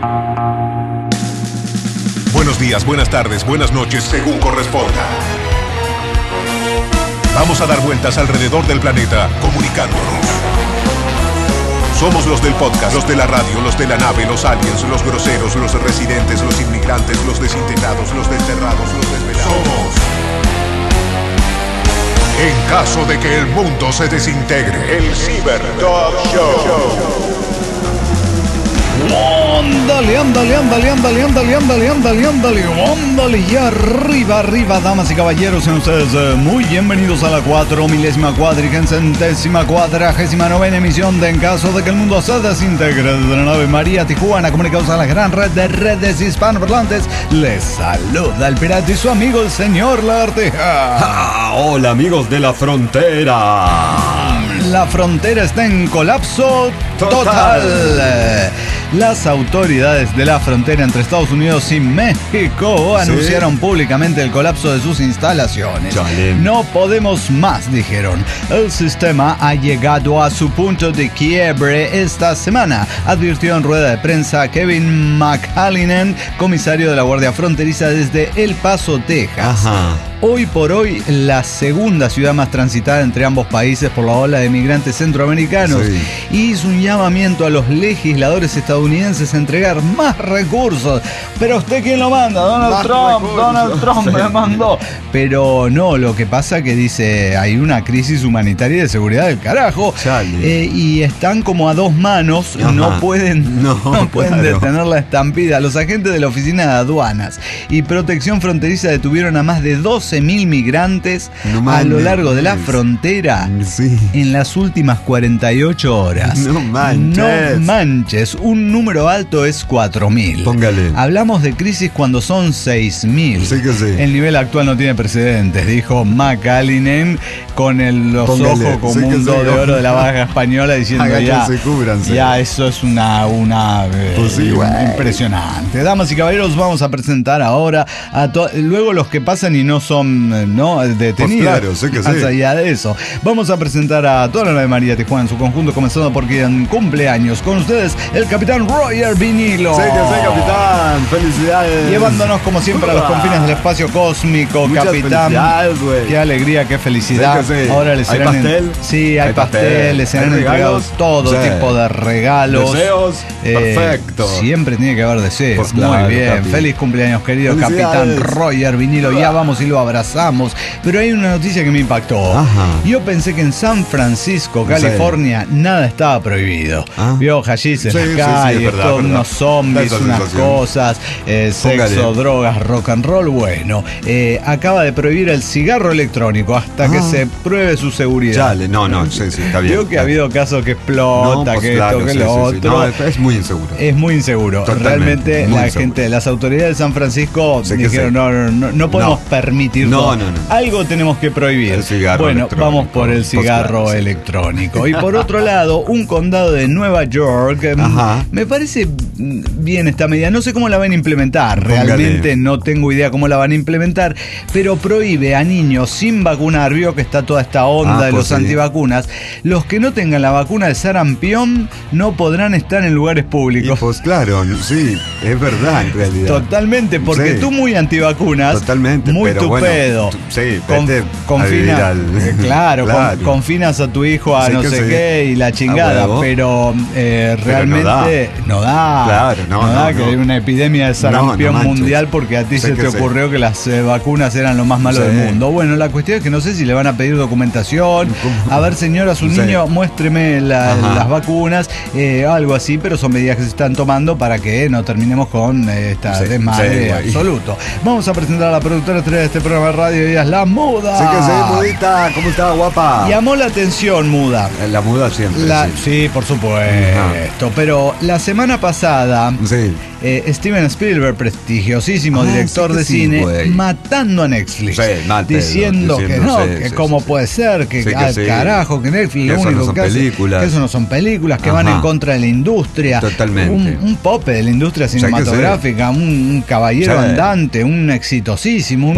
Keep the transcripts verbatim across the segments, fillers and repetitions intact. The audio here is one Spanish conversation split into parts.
Buenos días, buenas tardes, buenas noches, según corresponda. Vamos a dar vueltas alrededor del planeta, comunicándonos. Somos los del podcast, los de la radio, los de la nave, los aliens, los groseros, los residentes, los inmigrantes, los desintegrados, los desterrados, los desvelados. Somos. En caso de que el mundo se desintegre, el Cyber Dog Show. Ándale, ándale, ándale, ándale, ándale, ándale, ándale, ándale, ándale, y arriba, arriba, damas y caballeros, sean ustedes eh, muy bienvenidos a la cuatro milésima cuadrigentésima cuadragésima novena emisión de En caso de que el mundo se desintegre de la nave María Tijuana, comunicados a la gran red de redes hispanoparlantes. Les saluda el pirata y su amigo el señor Lagartija. Ah, hola amigos de la frontera. La frontera está en colapso total. total. Las autoridades de la frontera entre Estados Unidos y México ¿Sí? anunciaron públicamente el colapso de sus instalaciones. Chale. No podemos más, dijeron. El sistema ha llegado a su punto de quiebre esta semana, advirtió en rueda de prensa Kevin McAleenan, comisario de la Guardia Fronteriza desde El Paso, Texas. Ajá. Hoy por hoy, la segunda ciudad más transitada entre ambos países por la ola de migrantes centroamericanos. Sí. Y hizo un llamamiento a los legisladores estadounidenses a entregar más recursos. Pero ¿usted quién lo manda? Donald más Trump, recursos. Donald Trump sí. me mandó. Pero no, lo que pasa que dice, hay una crisis humanitaria y de seguridad del carajo. Eh, y están como a dos manos, Ajá. no pueden, no, no pueden claro. detener la estampida. Los agentes de la Oficina de Aduanas y Protección Fronteriza detuvieron a más de doce mil migrantes no a lo largo de la frontera sí. en las últimas cuarenta y ocho horas. No manches. No manches. Un número alto es cuatro mil. Póngale. Hablamos de crisis cuando son seis mil. Sí que sí. El nivel actual no tiene precedentes, dijo McAleenan con el, los Póngale. ojos como sí un do sí. de oro de la baja española diciendo ya, ya eso es una, una pues sí, eh, impresionante. Damas y caballeros, vamos a presentar ahora a to- luego los que pasan y no son no detenidos. Pues claro, sé que más sí. allá de eso, vamos a presentar a toda la nave María Tijuana en su conjunto, comenzando por quien cumple años. Con ustedes, el capitán Roger Vinilo. Sí que sí, capitán. Felicidades. Llevándonos como siempre a los confines del espacio cósmico. Muchas capitán. Qué alegría, qué felicidad. Sí sí. Ahora les serán ¿Hay pastel? En... Sí, hay, hay pastel, pastel, les serán entregados todo sí. tipo de regalos. Deseos. Eh, Perfecto. Siempre tiene que haber deseos. Pues claro, Muy bien. Capi. Feliz cumpleaños, querido capitán Roger Vinilo. Ya vamos y lo abrazamos. Pero hay una noticia que me impactó. Ajá. Yo pensé que en San Francisco, California, sí. nada estaba prohibido. ¿Ah? Vio hashish en sí, las calles, sí, sí, verdad, todos unos zombies, unas cosas, eh, sexo, drogas, rock and roll. Bueno, eh, acaba de prohibir el cigarro electrónico hasta ah. que se pruebe su seguridad. Chale, no, no, sí, sí, está bien. Veo que ha habido casos que explota, no, pues que claro, esto, que sí, lo sí, otro. Sí. No, es muy inseguro. Es muy inseguro. Totalmente, Realmente muy la inseguro. gente, las autoridades de San Francisco sé dijeron, sí. no, no, no, no podemos no. permitir No, no, no. Algo tenemos que prohibir. El cigarro bueno, electrónico. Vamos por el cigarro pues claro, electrónico. Sí. Y por otro lado, un condado de Nueva York, Ajá. me parece bien esta medida. No sé cómo la van a implementar. Póngale. Realmente no tengo idea cómo la van a implementar. Pero prohíbe a niños sin vacunar. Vio que está toda esta onda ah, de pues los sí. antivacunas. Los que no tengan la vacuna de sarampión no podrán estar en lugares públicos. Y pues claro, sí, es verdad en realidad. Totalmente, porque sí. tú muy antivacunas. Totalmente, muy pero tu bueno, pedo. Tú, sí, Con, confina, al... eh, claro, claro. Con, confinas a tu hijo a sí no sé sí. qué y la chingada, ah, pero eh, realmente pero no da. No da, claro, no, no, no da no, que hay no. una epidemia de sarampión no, no mundial porque a ti sé se te ocurrió sí. que las eh, vacunas eran lo más malo sí. del mundo. Bueno, la cuestión es que no sé si le van a pedir documentación. A ver, señora, su sí. niño, muéstreme la, las vacunas, eh, algo así, pero son medidas que se están tomando para que no terminemos con eh, esta sí. desmadre sí, absoluto. Vamos a presentar a la productora estrella de este programa de radio, ella es La Muda. Sí que sí, Mudita, ¿cómo está, guapa? Llamó la atención, Muda. La Muda siempre. La, sí. sí, por supuesto. Uh-huh. Pero la semana pasada, sí. eh, Steven Spielberg, prestigiosísimo ah, director sí de sí, cine, wey. matando a Netflix. Sí, mátelo, diciendo, diciendo que no, sí, que sí, cómo sí. puede ser, que sí, al que carajo, sí. que Netflix que lo único no que películas. hace, que eso no son películas, que Ajá. van en contra de la industria. Totalmente. Un, un pope de la industria cinematográfica, un, un caballero sí. andante, un exitosísimo, un Póngale,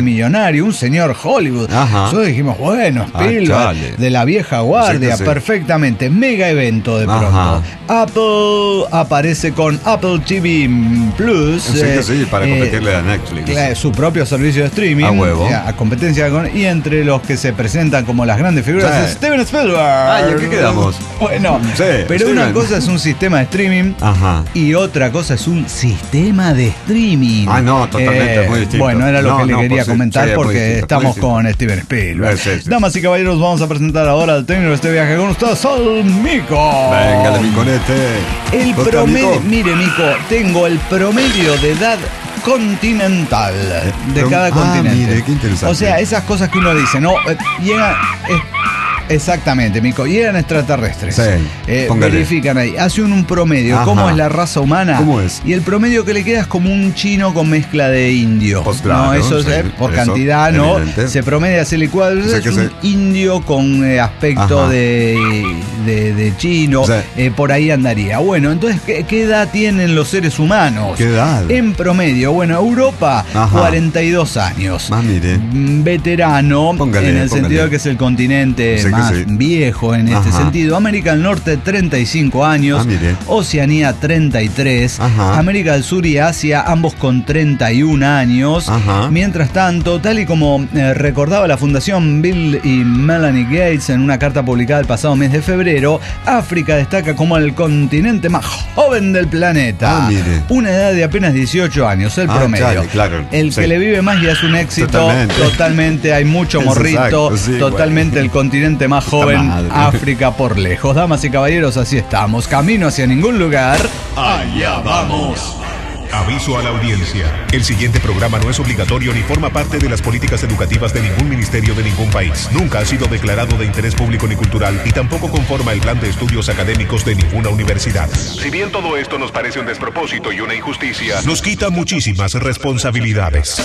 multimillonario, un señor Hollywood. Ajá. Nosotros dijimos, bueno, Spielberg, Ah, de la vieja guardia, Sí que sí. perfectamente. Mega evento de pronto. Ajá. Apple aparece con Apple T V Plus. Sí que eh, sí, para eh, competirle a Netflix. Claro, su propio servicio de streaming. A huevo. eh, A competencia con. Y entre los que se presentan como las grandes figuras, Sí. es Steven Spielberg. Ay, ¿en qué quedamos? Bueno, Sí, pero Steven. una cosa es un sistema de streaming. Ajá. Y otra cosa es un sistema de streaming. Ah, no, totalmente, muy distinto. Bueno, era lo No, que le no, quería pues sí, comentar sí, es muy porque distinto, estamos muy distinto. con Steven Spielberg. Sí, sí, sí. Damas y caballeros, vamos a presentar ahora al técnico de este viaje con ustedes, al Mico. Venga, de mi conete. El ¿Cómo está, promedio, Mico? mire, Mico, tengo el promedio de edad continental de Pero- cada ah, continente. mire, qué interesante. O sea, esas cosas que uno dice, ¿no? Eh, Llega. eh, Exactamente, Mico. Llegan extraterrestres. Sí, Eh, póngale. verifican ahí. Hace un, un promedio. Ajá. ¿Cómo es la raza humana? ¿Cómo es? Y el promedio que le queda es como un chino con mezcla de indio. Pues claro, no, eso es sí, eh, por eso, cantidad, ¿no? evidente. Se promedia ese licuado. Sí, Es que un sí. indio con eh, aspecto Ajá. de, de, de chino. Sí. Eh, por ahí andaría. Bueno, entonces, ¿qué, qué edad tienen los seres humanos? ¿Qué edad? En promedio, bueno, Europa, Ajá. cuarenta y dos años. Ah, mire. Mm, Veterano, Póngale, en el póngale. sentido de que es el continente Sí que más sí. viejo en este Ajá. sentido. América del Norte, treinta y cinco años. Ah, mire. Oceanía, treinta y tres. Ajá. América del Sur y Asia, ambos con treinta y un años. Ajá. Mientras tanto, tal y como eh, recordaba la Fundación Bill y Melanie Gates en una carta publicada el pasado mes de febrero, África destaca como el continente más joven del planeta. Ah, mire. Una edad de apenas dieciocho años, el Ah, promedio. chale, claro, El sí. que le vive más ya es un éxito. Totalmente. Totalmente, hay mucho Es morrito. exacto, sí, totalmente bueno. el continente más joven, madre. África por lejos. Damas y caballeros, así estamos. Camino hacia ningún lugar. Allá vamos. Aviso a la audiencia. El siguiente programa no es obligatorio ni forma parte de las políticas educativas de ningún ministerio de ningún país. Nunca ha sido declarado de interés público ni cultural y tampoco conforma el plan de estudios académicos de ninguna universidad. Si bien todo esto nos parece un despropósito y una injusticia, nos quita muchísimas responsabilidades.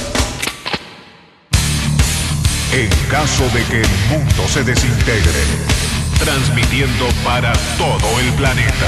En caso de que el mundo se desintegre, transmitiendo para todo el planeta.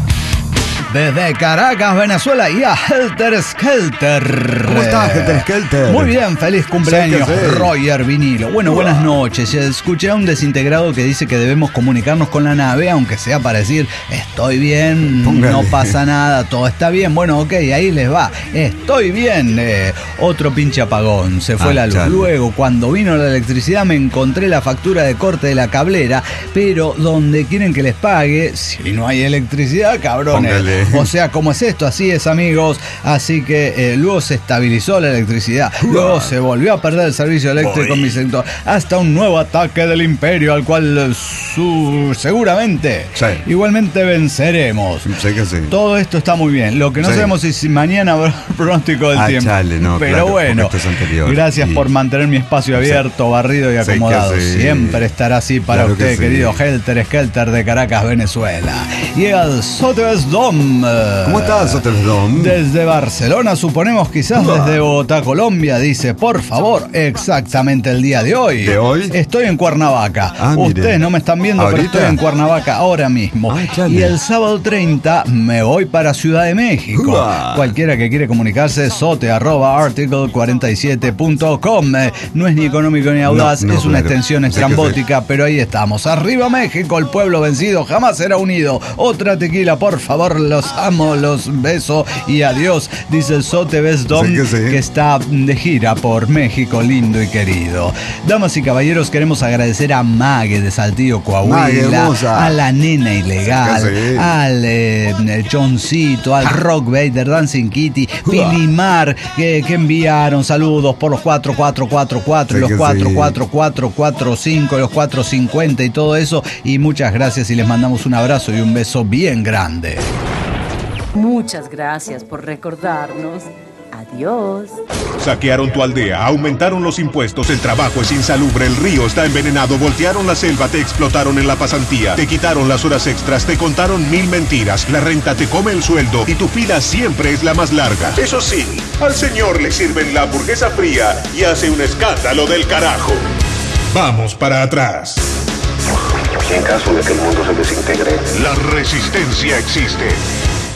Desde Caracas, Venezuela, y a Helter Skelter. ¿Cómo estás, Helter Skelter? Muy bien, feliz cumpleaños, Sí que sí. Roger Vinilo. Bueno, buenas noches. Escuché a un desintegrado que dice que debemos comunicarnos con la nave, aunque sea para decir, estoy bien, Póngale. no pasa nada, todo está bien. Bueno, ok, ahí les va. Estoy bien. Eh, otro pinche apagón, se fue Ah, la luz. chale. Luego, cuando vino la electricidad, me encontré la factura de corte de la cablera, pero donde quieren que les pague, si no hay electricidad, cabrones. Póngale. O sea, ¿cómo es esto? Así es, amigos. Así que eh, luego se estabilizó la electricidad. Luego se volvió a perder el servicio eléctrico en mi sector. Hasta un nuevo ataque del imperio al cual eh, su- seguramente Sí. igualmente venceremos. Sé que sí. Todo esto está muy bien. Lo que no Sí. sabemos es si mañana habrá pronóstico del Ah, tiempo. chale, no, Pero claro, bueno, porque esto es anterior. gracias Y- por mantener mi espacio abierto, barrido y Sí que acomodado. sí. Siempre estará así para Claro que usted, sí. querido Helter Skelter de Caracas, Venezuela. Y el Sotheby's Dome. ¿Cómo estás, Sotersdom? Desde Barcelona, suponemos, quizás Uah. desde Bogotá, Colombia, dice, por favor, exactamente el día de hoy. ¿De hoy? Estoy en Cuernavaca. Ah, mire. Ustedes no me están viendo, pero ¿Ahorita? estoy en Cuernavaca ahora mismo. Ah, chale. Y el sábado treinta me voy para Ciudad de México. Uah. Cualquiera que quiere comunicarse, sote arroba article cuarenta y siete punto com. Eh, No es ni económico ni audaz, No, no, es una claro. extensión Sí que sí. estrambótica, pero ahí estamos. Arriba México, el pueblo vencido jamás será unido. Otra tequila, por favor, los amo, los beso y adiós, dice el Sotheby's Dome, Sí que sí. que está de gira por México, lindo y querido. Damas y caballeros, queremos agradecer a Mague de Saltillo, Mague, Coahuila, hermosa. a la nena ilegal, Sí que sí. al eh, Johncito, al Rock Vader, Dancing Kitty, Pilimar, que, que enviaron saludos por los cuatro cuatro cuatro cuatro, Sí los que cuatro sí. cuatro cuatro cuatro cinco, los cuatro cincuenta y todo eso. Y muchas gracias y les mandamos un abrazo y un beso bien grande. Muchas gracias por recordarnos. Adiós. Saquearon tu aldea, aumentaron los impuestos, el trabajo es insalubre, el río está envenenado, voltearon la selva, te explotaron en la pasantía, te quitaron las horas extras, te contaron mil mentiras, la renta te come el sueldo y tu fila siempre es la más larga. Eso sí, al señor le sirven la hamburguesa fría y hace un escándalo del carajo. Vamos para atrás. En caso de que el mundo se desintegre, La resistencia existe.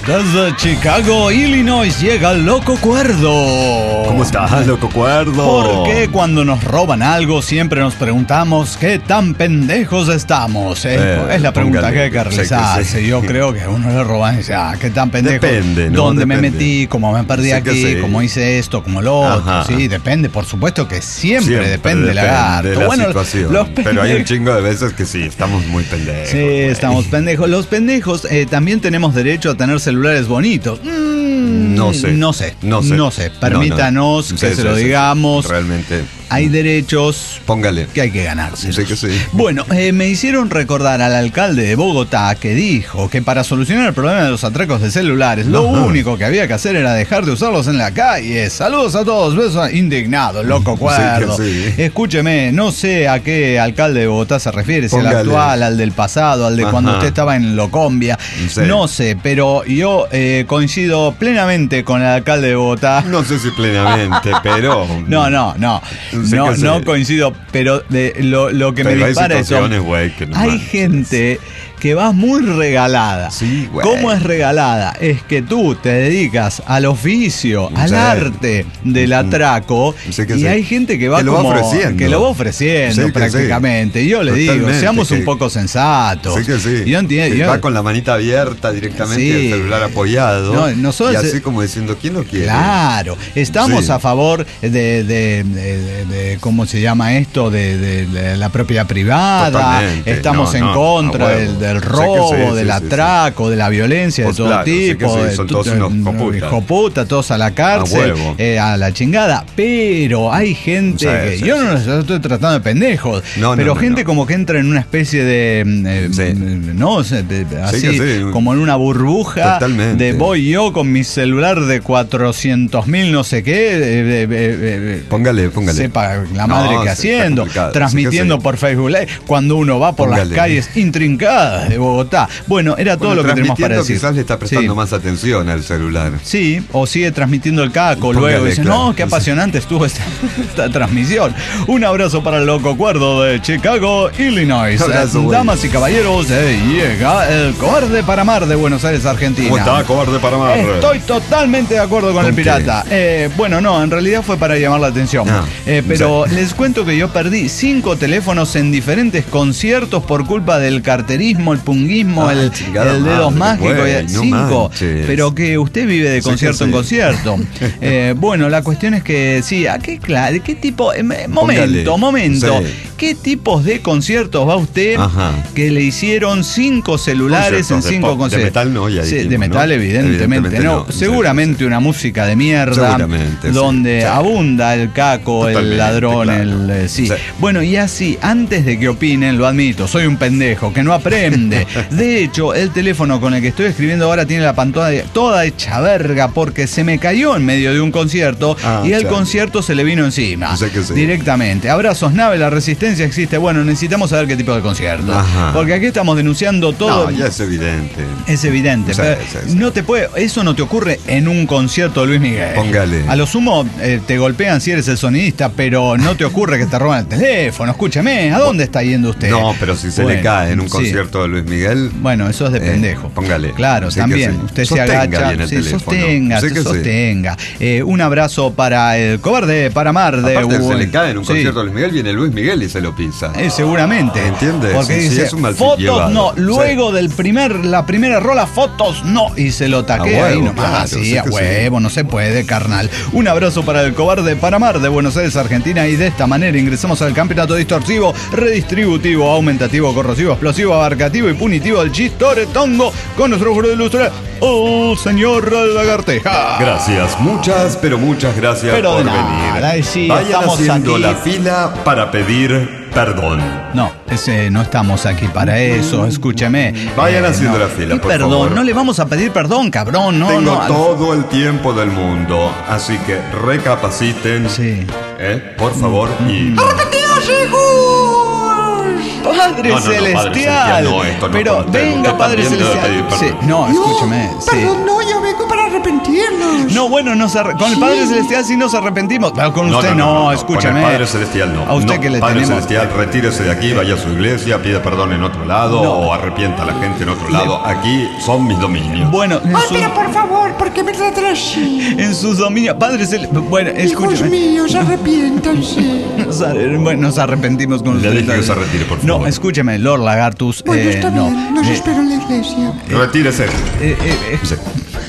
Desde Chicago, Illinois, llega el Loco Cuerdo. ¿Cómo estás, Loco Cuerdo? Porque cuando nos roban algo siempre nos preguntamos qué tan pendejos estamos. ¿eh? Eh, es la pregunta póngale, que hay que realizarse. sí que sí. Yo creo que a uno le roban y dice, ah, qué tan pendejo. Depende, ¿no? ¿Dónde Depende. me metí? ¿Cómo me perdí Sí que aquí? sí. ¿Cómo hice esto? ¿Cómo lo otro? Ajá. Sí, depende. Por supuesto que siempre, Siempre depende del depende lagarto. de la bueno, situación. los Pero hay un pendejos- chingo de veces que sí, estamos muy pendejos. Sí, güey. estamos pendejos. Los pendejos eh, también tenemos derecho a tener celulares bonitos. Mm, No sé. No sé. No sé. No sé. No, no. Permítanos que Sí, se sí, lo sí. digamos. Realmente. Hay derechos Póngale. que hay que ganarse. Sí que sí. Bueno, eh, me hicieron recordar al alcalde de Bogotá que dijo que para solucionar el problema de los atracos de celulares, lo Ajá. único que había que hacer era dejar de usarlos en la calle. Saludos a todos, besos indignado, loco cuerdo. Sí que sí. Escúcheme, no sé a qué alcalde de Bogotá se refiere, si al Póngale. actual, al del pasado, al de Ajá. cuando usted estaba en Locombia. Sí. No sé, pero yo eh, coincido plenamente con el alcalde de Bogotá. No sé si plenamente, pero. No, no, no. Sí No, que sí. no coincido, pero de, lo, lo que Pero me hay dispara es. situaciones, güey, que no Hay manches. gente que va muy regalada. Sí, güey. ¿Cómo es regalada? Es que tú te dedicas al oficio, al Sí. arte del atraco, Sí que y sí. hay gente que va Que lo va como ofreciendo. que lo va ofreciendo Sí que prácticamente. Y yo le digo, Totalmente, seamos un que- poco sensatos. Sí que sí. Y yo entiendo. Que yo- va con la manita abierta directamente Sí. y el celular apoyado. No, nosotros- y así como diciendo, ¿quién lo quiere? Claro, estamos Sí. a favor de, de, de- de- de- ¿cómo se llama esto? De, de- de la propiedad privada. Totalmente. Estamos No, en no, contra a huevo. del, del Sé que robo, sí, sí, del sí, atraco, de la violencia Pues de todo claro, sé que tipo. sí, de son tu- todos unos mm, hijoputas. hijoputa, todos a la cárcel, A huevo. eh, a la chingada. Pero hay gente Sí, que. sí, yo sí. no los estoy tratando de pendejos, No, no, pero no, gente no. como que entra en una especie de. mm, eh, Sí. mm, No, sé, de- de- así, que sí. como en una burbuja Totalmente. de voy yo con mi celular de cuatrocientos mil no sé qué, eh, eh, eh, eh, Póngale, póngale. sepa la No, madre que sí, está haciendo, complicado. transmitiendo Sí que sí. por Facebook Live, cuando uno va por las Póngale. calles intrincadas de Bogotá. Bueno, era todo Bueno, lo que tenemos para transmitiendo decir. quizás le está prestando Sí. más atención al celular. Sí, o sigue transmitiendo el caco Póngale, luego. Dice, claro. no, qué apasionante estuvo esta, esta transmisión. Un abrazo para el Loco Cuerdo de Chicago, Illinois. Abrazo, Eh, güey. Damas y caballeros, eh, llega el Cobarde para Mar de Buenos Aires, Argentina. ¿Cómo está, cobarde para mar? Estoy totalmente de acuerdo con ¿Con el qué? pirata. Eh, bueno, no, en realidad fue para llamar la atención. Ah, Eh, pero sí. les cuento que yo perdí cinco teléfonos en diferentes conciertos por culpa del carterismo, el punguismo, Ah, el, chingada el dedos madre, mágicos. güey, y- no cinco. manches. Pero que usted vive de Sí concierto que en sí. concierto. Eh, bueno, la cuestión es que sí, ¿a qué, cla- qué tipo? eh, me- momento, Póngale. momento. Sí. ¿Qué tipos de conciertos va usted Ajá. que le hicieron cinco celulares Conciertos en de cinco pop, de conciertos? metal no, ya Sí, dijimos, de ¿no? metal, evidentemente, Evidentemente no. no. Sí, Seguramente sí, sí. una música de mierda. Seguramente, sí. Donde Sí. abunda el caco, el Totalmente, ladrón, claro. el. eh, sí. Sí. Bueno, y así, antes de que opinen, lo admito, soy un pendejo que no aprende. De hecho, el teléfono con el que estoy escribiendo ahora tiene la pantalla toda hecha verga porque se me cayó en medio de un concierto Ah, y el chale. concierto se le vino encima. Sé que sí. Directamente. Abrazos, nave, la resistencia existe. Bueno, necesitamos saber qué tipo de concierto. Ajá. Porque aquí estamos denunciando todo. No, ya es evidente. Es evidente, Sí, pero sí, sí. no te puede, eso no te ocurre en un concierto de Luis Miguel. Póngale. A lo sumo eh, te golpean si eres el sonidista, pero no te ocurre que te roban el teléfono. Escúchame, ¿a dónde está yendo usted? No, pero si se le Bueno, cae en un sí. concierto de Luis Miguel. Bueno, eso es de Eh, pendejo. póngale. Claro, Sí que también. sí. Usted Sostenga se agacha. bien el Sí, teléfono. sostenga, Sí que sí. sostenga. Eh, un abrazo para el cobarde, para Mar de Aparte, se Uy. le cae en un Sí. concierto de Luis Miguel, viene Luis Miguel y se lo pisa. Eh, seguramente. ¿Entiendes? Porque Sí, sí, dice, es un mal fotos llevado. no, Sí. luego del primer, la primera rola, fotos no, y se lo taquea A ahí huevo, nomás. claro, sí, sí a que sí. huevo, no se puede, carnal. Un abrazo para el cobarde Panamar de Buenos Aires, Argentina, y de esta manera ingresamos al campeonato distorsivo, redistributivo, aumentativo, corrosivo, explosivo, abarcativo y punitivo del chistoretongo con nuestro jurado ilustre, el señor Lagarteja. Gracias, muchas, pero muchas gracias Pero de por nada, venir. sí, Vayan estamos haciendo aquí. la fila para pedir perdón. No, ese, no estamos aquí para eso, escúcheme. Vayan Eh, haciendo no. la fila, Y por perdón, favor. no le vamos a pedir perdón, cabrón, no, Tengo no. al- todo el tiempo del mundo, así que recapaciten. Sí. ¿Eh? Por favor, y... Padre No, no, no, Padre Celestial. Celestial, no, esto no pero con usted. venga, Usted Padre también debe Celestial. pedir Sí, perdón. no, escúchame. Sí. Perdón, no, ya ve algo para arrepentirnos. No, bueno, nos arre- con el Sí. Padre Celestial sí nos arrepentimos. Pero con No, usted no, no, no, no, no. escúchame. Con el Padre Celestial no. A usted No, que le Padre tenemos... Celestial, retírese de aquí, vaya a su iglesia, pida perdón en otro lado No. o arrepienta a la gente en otro lado. Aquí son mis dominios. Bueno, en, Ay, su- pero por favor, ¿por qué me tratan así? en sus dominios... Padre Celestial... Bueno, Hijos escúcheme. míos, arrepiéntanse. Nos, ar- bueno, nos arrepentimos con Le usted. dije que se retire, por No, favor. escúcheme, Lord Lagartus. Bueno, eh, está no, bien, los eh, espero en la iglesia. Retírese. eh, eh, eh, Sí.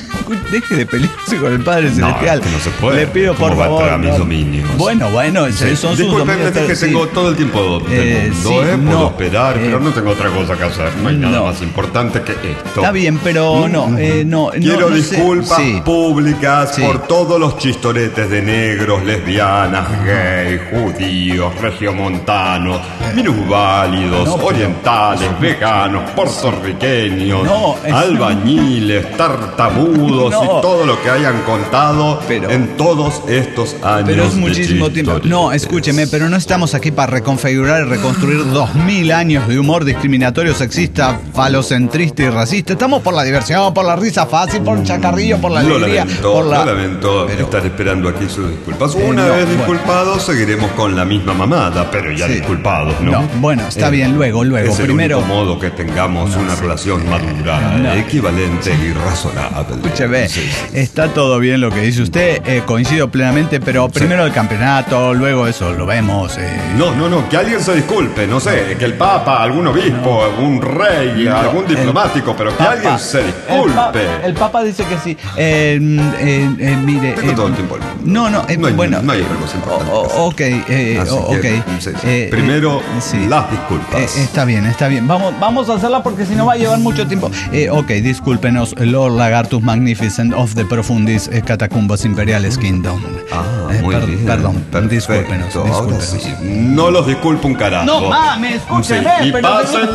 Deje de pelearse con el Padre Celestial. es que no se puede. Le pido ¿Cómo por va a favor. entrar a mis no. dominios? Bueno, bueno, esos son sus Disculpen, dominios. es que sí. tengo todo el tiempo del Eh, mundo, sí, ¿eh? no, Puedo esperar, eh, pero no tengo otra cosa que hacer. No hay nada no. más importante que esto. Está bien, pero no, eh, no. Quiero no, no sé. disculpas Sí. públicas Sí. por todos los chistoretes de negros, lesbianas, gays, judíos, regiomontanos, minusválidos, No, pero- orientales, veganos, puertorriqueños, No, es- albañiles, tartamudos No. y todo lo que hayan contado Pero- en todos estos años. Pero es de muchísimo tiempo. No, chistoretes. escúcheme, pero no estamos aquí para reconfigurar y reconstruir dos mil años de humor discriminatorio, sexista, falocentrista y racista. Estamos por la diversión, por la risa fácil, por el chacarrillo, por la Lo alegría, lamento, por la... lo lamento Pero- estar esperando aquí sus disculpas. Eh, Una no, vez bueno. disculpados, seguiremos con la misma mamada, pero ya Sí. disculpados, ¿no? No, bueno, está Eh, bien, luego, luego. Es el Primero- único modo que tengamos una relación madura, No. equivalente y razonable. Escúcheme, Sí, sí. está todo bien lo que dice usted, eh, coincido plenamente, pero primero el campeonato, luego eso lo vemos. eh. No, no, no, que alguien se disculpe, no sé, que el Papa, algún obispo, un rey, algún el diplomático, pero que Papa- alguien se El, disculpe. pa- el Papa dice que sí. Eh, eh, eh, mire. Tengo eh, todo el tiempo del mundo. No, no, eh, No hay- bueno. no hay otra cosa importante o- que hacer. o- ok, eh, Así o- que, ok. sí, sí. Eh, Primero, eh, sí. las disculpas. Eh, está bien, está bien. Vamos, vamos a hacerla porque si no va a llevar mucho tiempo. Eh, ok, discúlpenos, Lord Lagartus Magnificent of the Profundis eh, Catacumbas Imperiales Kingdom. Ah, Eh, muy per- bien. Perdón, Perfecto. discúlpenos, Ahora discúlpenos. sí. No los disculpo un carajo. No mames, escúcheme, Sí. Y pero-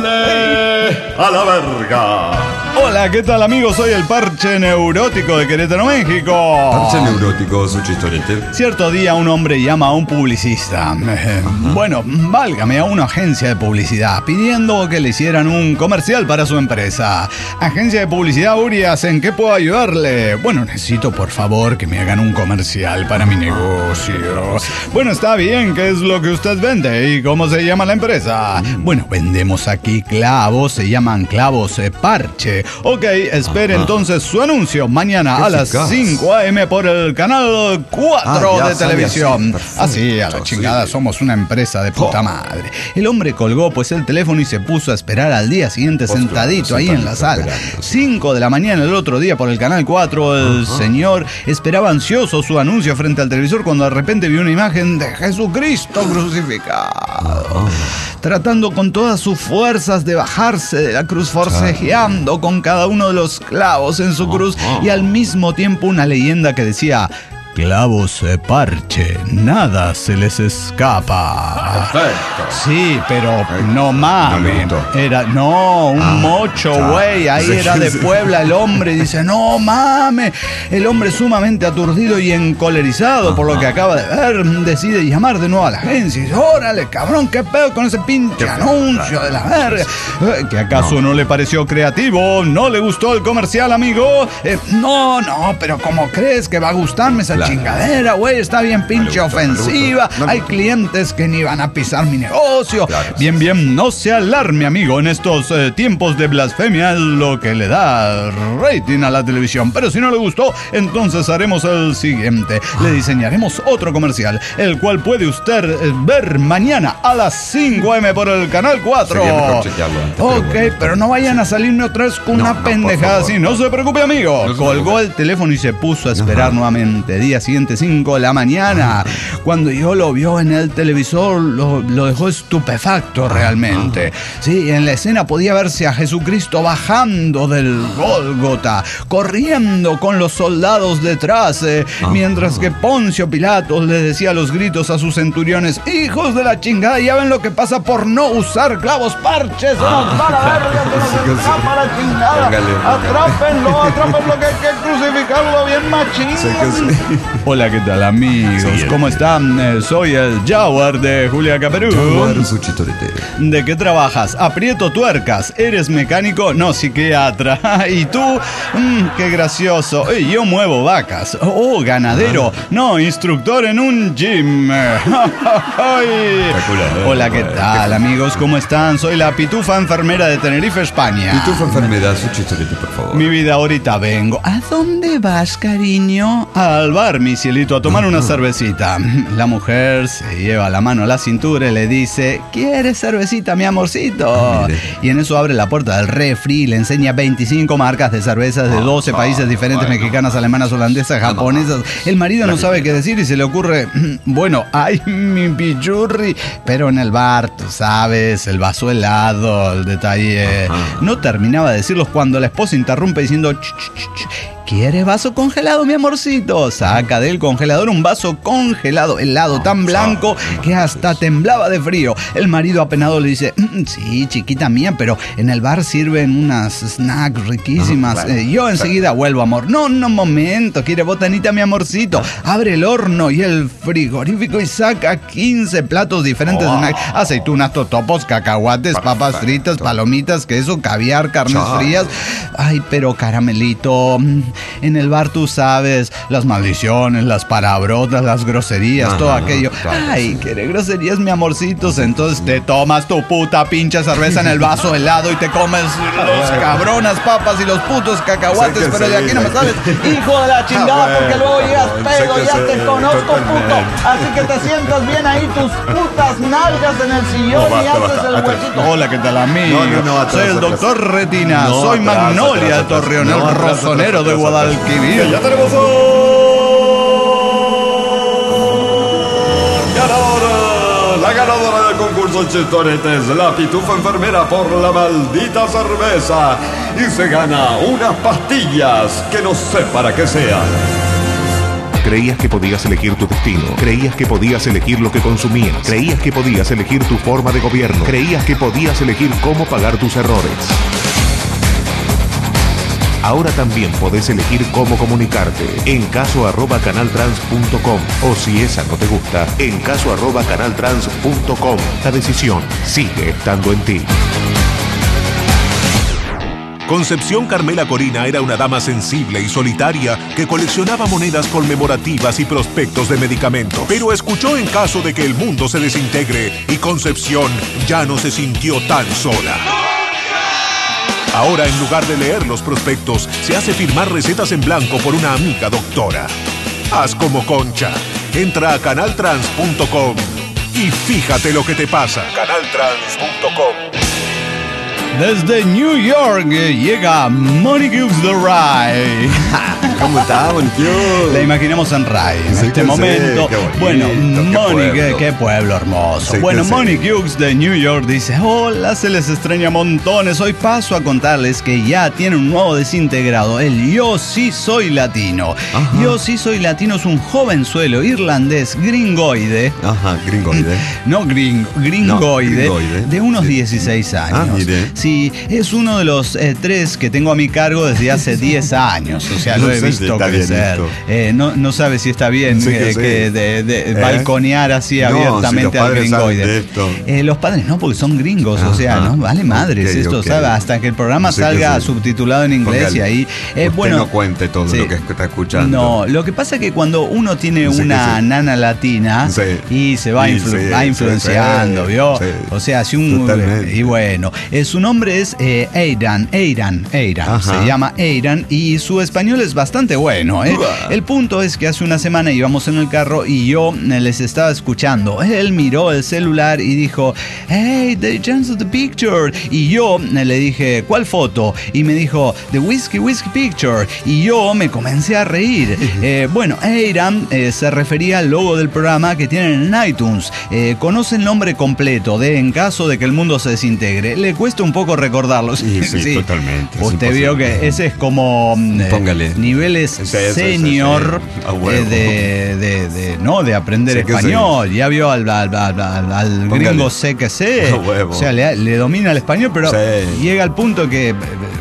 pásenle a la verga. Hola, ¿qué tal amigos? Soy el Parche Neurótico de Querétaro, México. Parche neurótico, su chistorete. Cierto día un hombre llama a un publicista, eh, bueno, válgame, a una agencia de publicidad, pidiendo que le hicieran un comercial para su empresa. Agencia de publicidad Urias, ¿en qué puedo ayudarle? Bueno, necesito por favor que me hagan un comercial para mi negocio. Bueno, está bien, ¿qué es lo que usted vende y cómo se llama la empresa? Bueno, vendemos aquí clavos, se llaman clavos eh, Parche. Ok, espere entonces su anuncio mañana Qué a las eficaz. cinco a eme por el canal cuatro Ah, ya de sale televisión. así, perfecto, Así, a la chingada, sí. somos una empresa de puta Oh. madre. El hombre colgó pues el teléfono y se puso a esperar al día siguiente Pues sentadito claro, ahí en la sentadito sala. esperando, sí. cinco de la mañana el otro día por el canal cuatro, el señor esperaba ansioso su anuncio frente al televisor cuando de repente vio una imagen de Jesucristo crucificado. Tratando con todas sus fuerzas de bajarse de la cruz, forcejeando con cada uno de los clavos en su cruz y al mismo tiempo una leyenda que decía: clavos de Parche, nada se les escapa. Perfecto. Sí, pero no No le mames. gustó. Era, no, un Ah, mocho, claro. güey. Ahí Sí, era de sí. Puebla el hombre. Dice, no mames. El hombre sumamente aturdido y encolerizado por lo que acaba de ver, decide llamar de nuevo a la agencia. Y dice, órale, cabrón, qué pedo con ese pinche Qué pedo, anuncio claro. de la verga. Eh, ¿Que acaso no. No. le pareció creativo? ¿No le gustó el comercial, amigo? Eh, no, no, pero ¿cómo crees que va a gustarme esa Claro. chingadera, güey? Está bien pinche No le gustó, no le ofensiva. gustó. No le Hay gustó. clientes que ni van a pisar mi negocio. Claro. Bien, bien, no se alarme, amigo. En estos eh, tiempos de blasfemia es lo que le da rating a la televisión. Pero si no le gustó, entonces haremos el siguiente. Le diseñaremos otro comercial, el cual puede usted eh, ver mañana a las cinco a eme por el canal cuatro. Sería mejor chequearlo antes, pero Ok, bueno. pero no vayan a salirme otra vez con No, una no, por pendejada favor. así. No se preocupe, amigo. No se Colgó preocupe. el teléfono y se puso a esperar nuevamente. Día siguiente, cinco de la mañana. Cuando yo lo vio en el televisor, lo, lo dejó estupefacto realmente. Sí, en la escena podía verse a Jesucristo bajando del Gólgota, corriendo con los soldados detrás, eh, mientras que Poncio Pilatos le decía a los gritos a sus centuriones: hijos de la chingada, ya ven lo que pasa por no usar clavos parches, se nos va la verga, se nos escapa la chingada. Póngale, póngale. Atrápenlo, atrápenlo, que hay que crucificarlo bien machín. Sé que sí. Hola, ¿qué tal, amigos? Siguiente. ¿Cómo están? Eh, soy el Jaguar de Julia Caperú. ¿De qué trabajas? Aprieto tuercas. ¿Eres mecánico? No, psiquiatra. ¿Y tú? Mm, qué gracioso. Eh, yo muevo vacas. Oh, ganadero. No, instructor en un gym. Ay. Hola, ¿qué tal, amigos? ¿Cómo están? Soy la Pitufa enfermera de Tenerife, España. Pitufa enfermedad, su chistorete, por favor. Mi vida, ahorita vengo. ¿A dónde vas, cariño? Al bar, mi cielito, a tomar una cervecita. La mujer se lleva la mano a la cintura y le dice: ¿quieres cervecita, mi amorcito? Ah, y en eso abre la puerta del refri y le enseña veinticinco marcas de cervezas de doce países diferentes, bueno. mexicanas, alemanas, holandesas, japonesas. El marido no sabe qué decir y se le ocurre: bueno, ay, mi pichurri. Pero en el bar, tú sabes, el vaso helado, el detalle. Ajá. No terminaba de decirlos cuando la esposa interrumpe diciendo: ch, ch, ch, ch. ¿Quieres vaso congelado, mi amorcito? Saca del congelador un vaso congelado, helado, tan blanco que hasta temblaba de frío. El marido apenado le dice: mm, sí, chiquita mía, pero en el bar sirven unas snacks riquísimas. Claro. Eh, yo enseguida vuelvo, amor. No, no, momento. ¿Quiere botanita, mi amorcito? Abre el horno y el frigorífico y saca quince platos diferentes de snacks. Aceitunas, totopos, cacahuates, papas fritas, palomitas, queso, caviar, carnes Chao. frías. Ay, pero caramelito, en el bar tú sabes, las maldiciones, las palabrotas, las groserías, Ajá, todo aquello. claro, Ay, ¿qué groserías, mi amorcitos? Entonces te tomas tu puta pinche cerveza en el vaso helado y te comes los cabronas papas y los putos cacahuates, Sé que pero de sí, aquí no me sé sabes. que- Hijo de la chingada, Ah, bueno, porque luego llegas sé pedo, que ya sí, te conozco, totalmente. puto. Así que te sientas bien ahí, tus putas nalgas en el sillón No, basta, y haces basta, el basta. huesito. Hola, ¿qué tal, amigo? No, no, no, atrás, Soy el atrás. doctor Retina, No, soy atrás, Magnolia atrás, de atrás. Torreón, No, el atrás, atrás, rosonero de atrás, Guadalquivir. atrás. Ya tenemos Ganadora, la ganadora del concurso Chistorete es la Pitufa enfermera por la maldita cerveza y se gana unas pastillas que no sé para qué sean. Creías que podías elegir tu destino. Creías que podías elegir lo que consumías. Creías que podías elegir tu forma de gobierno. Creías que podías elegir cómo pagar tus errores. Ahora también podés elegir cómo comunicarte. En caso arroba canaltrans punto com. O si esa no te gusta, en caso arroba canaltrans punto com. La decisión sigue estando en ti. Concepción Carmela Corina era una dama sensible y solitaria que coleccionaba monedas conmemorativas y prospectos de medicamentos. Pero escuchó en caso de que el mundo se desintegre y Concepción ya no se sintió tan sola. Ahora, en lugar de leer los prospectos, se hace firmar recetas en blanco por una amiga doctora. Haz como Concha. Entra a canaltrans punto com y fíjate lo que te pasa. canaltrans punto com. Desde New York eh, llega Monique Hughes de Rai. ¿Cómo está, Bonquio? La imaginamos en Rai en Sí este que sí, momento. qué bonito, bueno, qué Monique, pueblo. qué pueblo hermoso. Sí bueno, que sí. Monique Hughes de New York dice: hola, se les extraña montones. Hoy paso a contarles que ya tiene un nuevo desintegrado. El Yo Sí Soy Latino. Ajá. Yo Sí Soy Latino es un jovenzuelo irlandés gringoide. Ajá, gringoide. No gring, gringoide, No, gringoide. de unos Sí. dieciséis años. Ah, mire. Sí, es uno de los eh, tres que tengo a mi cargo desde hace diez años. O sea, No lo he sé si visto está bien crecer. esto. Eh, no, no sabe si está bien Sí que eh, sí. que de, de ¿Eh? balconear así No, abiertamente si los al padres saben de gringoide. esto. Eh, los padres no, porque son gringos. O sea, Ajá. no vale madres Ok, esto, ok. ¿sabe? Hasta que el programa Sí que salga sí. subtitulado en inglés Póngale. y ahí. eh, Usted bueno, no cuente todo sí. lo que está escuchando. No, lo que pasa es que cuando uno tiene Sí que una sí. nana latina Sí. y se va, Y influ- sí, va sí, influenciando, sí, ¿vio? sí. O sea, si un... Totalmente. Y bueno, eh, su nombre es eh, Aidan, Aidan, Aidan. Ajá. Se llama Aidan y su español es bastante bueno, ¿eh? Uah. El punto es que hace una semana íbamos en el carro y yo eh, les estaba escuchando. Él miró el celular y dijo: hey, the chance of the picture. Y yo eh, le dije: ¿cuál foto? Y me dijo: the whiskey whiskey picture. Y yo me comencé a reír. Eh, bueno, Aidan eh, se refería al logo del programa que tienen en iTunes. Eh, conoce el nombre completo de En caso de que el mundo se desintegre. Le cuesta un poco recordarlo. Sí, sí, totalmente, es Usted vio imposible. que ese es como mm, eh, Póngale. niveles Sí, sí, sí, senior sí. A huevo. eh, de, de, de- no, de aprender Sí que español. Ya vio al, al, al- al- al Póngale. gringo sé que sé. A huevo. O sea, le, le domina el español, pero Sí. llega al punto que eh,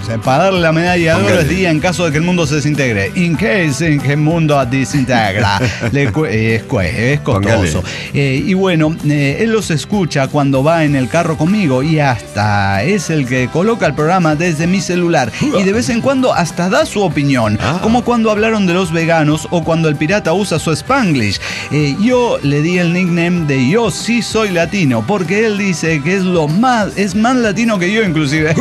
O sea, para darle la medalla de oro es día en caso de que el mundo se desintegre. In case en que el mundo desintegra. Le cu- eh, es, cu- es costoso. Eh, y bueno, eh, él los escucha cuando va en el carro conmigo y hasta es el que coloca el programa desde mi celular. Y de vez en cuando hasta da su opinión. Ah. Como cuando hablaron de los veganos o cuando el pirata usa su Spanglish. Eh, yo le di el nickname de Yo sí soy latino porque él dice que es lo más, es más latino que yo inclusive.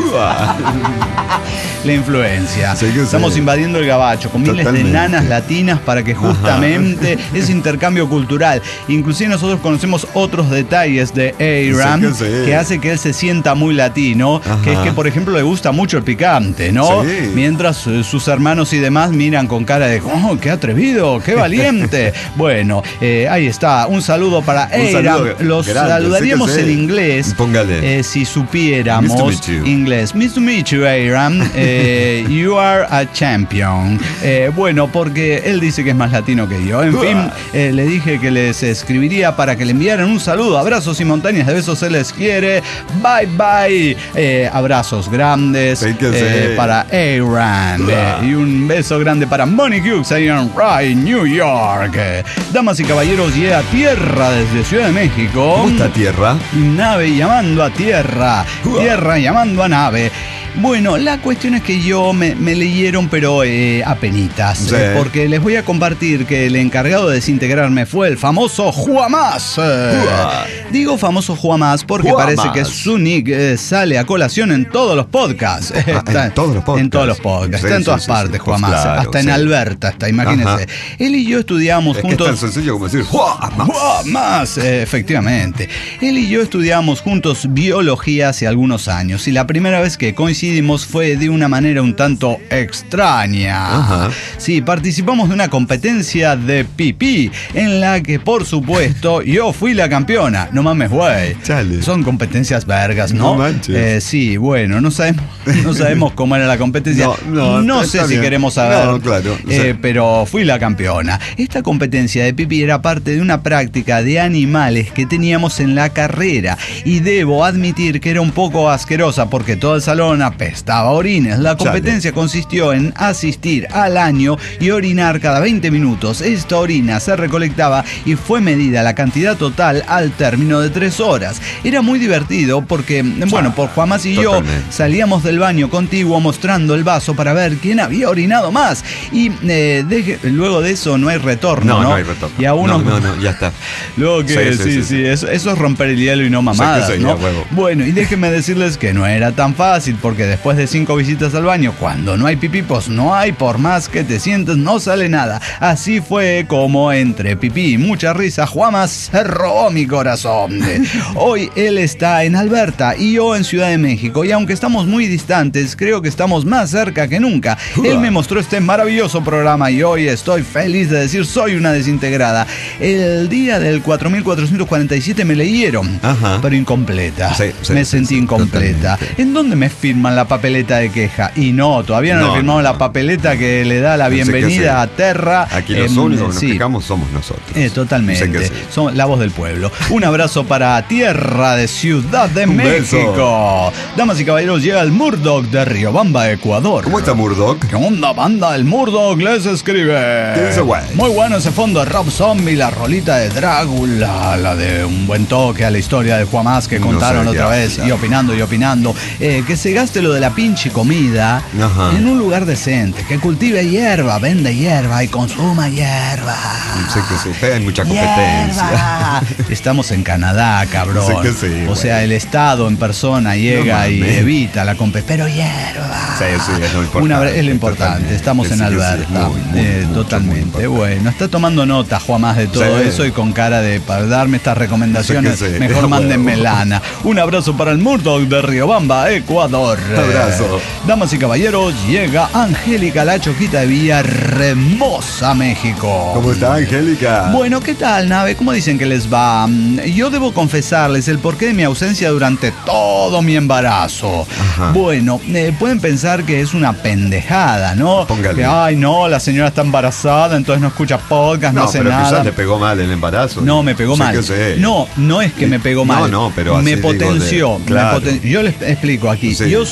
La influencia. Sí, que Estamos sí. invadiendo el gabacho con miles Totalmente. de nanas latinas para que justamente ese intercambio cultural. Inclusive nosotros conocemos otros detalles de A-Ram Sí, que sí. que hace que él se sienta muy latino, Ajá. que es que por ejemplo le gusta mucho el picante, ¿no? Sí. Mientras eh, sus hermanos y demás miran con cara de ¡oh, qué atrevido, qué valiente! Bueno, eh, ahí está, un saludo para Un A-Ram. saludo Los grande, saludaríamos sí que sí. en inglés. Póngale. eh, si supiéramos Nice to meet you. inglés. Nice to meet you, A-Ram. Eh, you are a champion. Eh, bueno, porque él dice que es más latino que yo. En fin, eh, le dije que les escribiría para que le enviaran un saludo. Abrazos y montañas de besos se les quiere. Bye, bye. Eh, abrazos grandes Sí que eh, sí. para A-Ram. Eh, y un beso grande para Monique Hughes ahí en Rye, New York. Eh, damas y caballeros, llega a tierra desde Ciudad de México. ¿Cómo está tierra? Nave llamando a tierra, tierra llamando a nave. Bueno, la cuestión es que yo me, me leyeron, pero eh, apenitas, Sí. eh, porque les voy a compartir que el encargado de desintegrarme fue el famoso Juamás. Eh, Juá. digo famoso Juamás porque Juamás. parece que su nick eh, sale a colación en todos los podcasts. Ah, en todos los podcasts. En todos los podcasts, Sí, está en sí, todas sí, partes, sí. Pues Juamás. claro, hasta en sí. Alberta está, imagínense. Ajá. Él y yo estudiamos Es que es juntos. tan sencillo como decir ¡Juá! Más. ¡Buah! Más, eh, efectivamente. Él y yo estudiamos juntos biología hace algunos años y la primera vez que coincidimos fue de una manera un tanto extraña. Ajá. Sí, participamos de una competencia de pipí en la que, por supuesto, yo fui la campeona. No mames, güey. Chale. Son competencias vergas, ¿no? No manches. Eh, sí, bueno, no sabemos, no sabemos cómo era la competencia. No, no, sé está si bien. queremos saber. No, claro, Eh, sí. pero fui la campeona. Esta competencia de pipí era parte de una práctica de animales que teníamos en la carrera y debo admitir que era un poco asquerosa porque todo el salón apestaba a orines. La competencia Chale. consistió en asistir al año y orinar cada veinte minutos. Esta orina se recolectaba y fue medida la cantidad total al término de tres horas. Era muy divertido porque, bueno, por Juamás y yo Totalmente. salíamos del baño contiguo mostrando el vaso para ver quién había orinado más. Y eh, deje- luego de eso no hay retorno, ¿no? No, no hay retorno. Y a uno, No, no, no, ya está. Luego que, sí, Sí, sí, sí, sí. Eso, eso es romper el hielo y no mamadas, Sí, que sí, ¿no? a huevo. Bueno, y déjenme decirles que no era tan fácil, porque después de cinco visitas al baño, cuando no hay pipí, pues no hay, por más que te sientes, no sale nada. Así fue como entre pipí y mucha risa, Juamás se robó mi corazón. Hoy él está en Alberta y yo en Ciudad de México, y aunque estamos muy distantes, creo que estamos más cerca que nunca. Él me mostró este maravilloso programa y hoy estoy feliz de decir soy una desintegrada. El día del cuatro mil cuatrocientos cuarenta y siete me leyeron, Ajá. pero incompleta. Sí, sí, me sí, sentí sí, incompleta. totalmente. ¿En dónde me firman la papeleta de queja? Y no, todavía no, No, le firmamos no, la no. papeleta que le da la Pensé que bienvenida sí. a Terra. Aquí los Em, únicos que nos sí. quejamos somos nosotros. Eh, totalmente. Sé que sí. Son la voz del pueblo. Un abrazo para Tierra de Ciudad de Un México. Damas y caballeros, llega el Murdoch de Riobamba, Ecuador. ¿Cómo está Murdoch? ¿Qué onda, banda? El Murdoch les escribe. ¿Qué dice, güey? Muy bueno ese fondo de Rob Zombie, la rolita de Drácula, la de un buen toque a la historia de Juamás que No contaron sé qué otra vez, habla. y opinando y opinando. Eh, que se gaste lo de la pinche comida Ajá. en un lugar decente, que cultive hierba, vende hierba y consuma hierba. Sé que sí, pero hay mucha competencia. Hierba. Estamos en Canadá, cabrón. Sé que sí, o güey. sea, el Estado en persona llega No y mames. evita la competencia. Pero hierba. Sí, sí, es lo importante. Una, vez- es lo importante. Totalmente. Estamos Sí, en sí, sí, Alberta. muy, muy, Eh, mucho, muy totalmente. importante. Bueno, está tomando nota, Juamás, de todo Sí. eso y con cara de para darme estas recomendaciones. Sí que sí. Mejor A mándenme huevo. lana. Un abrazo para el Murdoch de Riobamba, Ecuador. Abrazo. Damas y caballeros, llega Angélica, la Choquita de Villahermosa, México. ¿Cómo está, Angélica? Bueno, ¿qué tal, nave? ¿Cómo dicen que les va? Mm, Yo debo confesarles el porqué de mi ausencia durante todo mi embarazo. Ajá. Bueno, eh, pueden pensar que es una pendejada, ¿no? Póngale. Que, ay, no, la señora está embarazada, entonces no escucha podcast, no, No, hace pero nada. quizás le pegó mal el embarazo. No, me pegó Sé mal. que sí. No, no es que me pegó No, mal. no, pero me así digo de- potenció. me claro. poten- Yo les explico aquí. Sí. Yo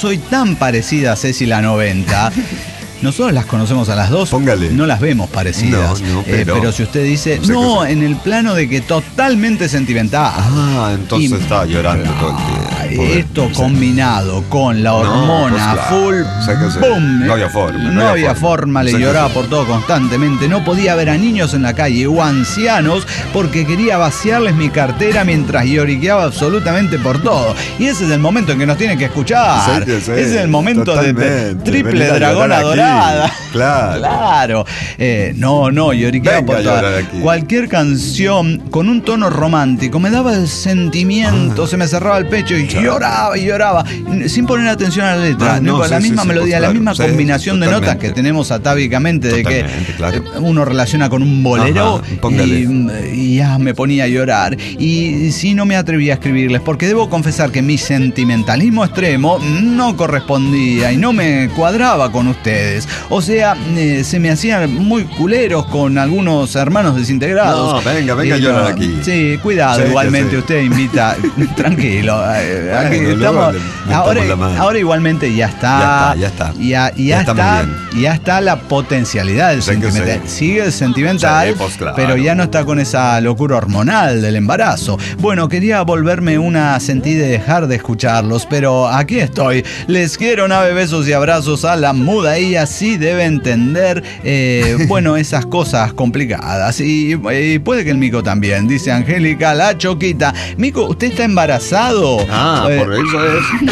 soy tan parecida a Ceci la noventa. Nosotros las conocemos a las dos, Póngale. no las vemos parecidas. No, no, eh, pero- pero si usted dice, no sé no, qué en el plano de que totalmente sentimental. Ah, entonces Y- estaba llorando todo el Ay, tiempo. Esto Sí. combinado con la hormona pues claro. full, Sé que sí. boom. No había forma, No, no había había forma, forma. le Sé que lloraba sí. por todo constantemente. No podía ver a niños en la calle o ancianos porque quería vaciarles mi cartera mientras lloriqueaba absolutamente por todo. Y ese es el momento en que nos tienen que escuchar. Sí, que sí, Ese es el momento de- de, totalmente. triple Venid a dragona llorar aquí. dorada. Claro. Claro. Eh, no, no, lloriqueaba Venga por a toda. llorar aquí. Cualquier canción con un tono romántico me daba el sentimiento, se me cerraba el pecho y lloraba y lloraba, sin poner atención a la letra. Ah, no, no, la sí, misma sí, sí, melodía, pues la claro. misma Sí, combinación de notas totalmente. que tenemos atávicamente de que Totalmente, claro. eh, uno relaciona con un bolero. Ajá, póngale. y, y ya me ponía a llorar. Y sí, no me atreví a escribirles porque debo confesar que mi sentimentalismo extremo no correspondía y no me cuadraba con ustedes. O sea, eh, se me hacían muy culeros con algunos hermanos desintegrados. No, venga, venga Y a llorar no, aquí. Sí, cuidado, Sí, que igualmente sí. usted invita, tranquilo. eh, aquí Bueno, estamos- luego le metemos ahora, la mano. ahora igualmente ya está. Ya está, ya está. Ya, y ya, Ya está muy está, bien. ya está la potencialidad del Sé que sentimental. sí. Sigue el sentimental, Sí, pues claro. pero ya no está con esa locura hormonal del embarazo. Bueno, quería volverme una sentida y dejar de escucharlos, pero aquí estoy. Les quiero, nave, besos y abrazos a la muda. Ella sí debe entender, eh, bueno, esas cosas complicadas. Y, y puede que el Mico también, dice Angélica, la Choquita. Mico, ¿usted está embarazado? Ah, Eh, por eso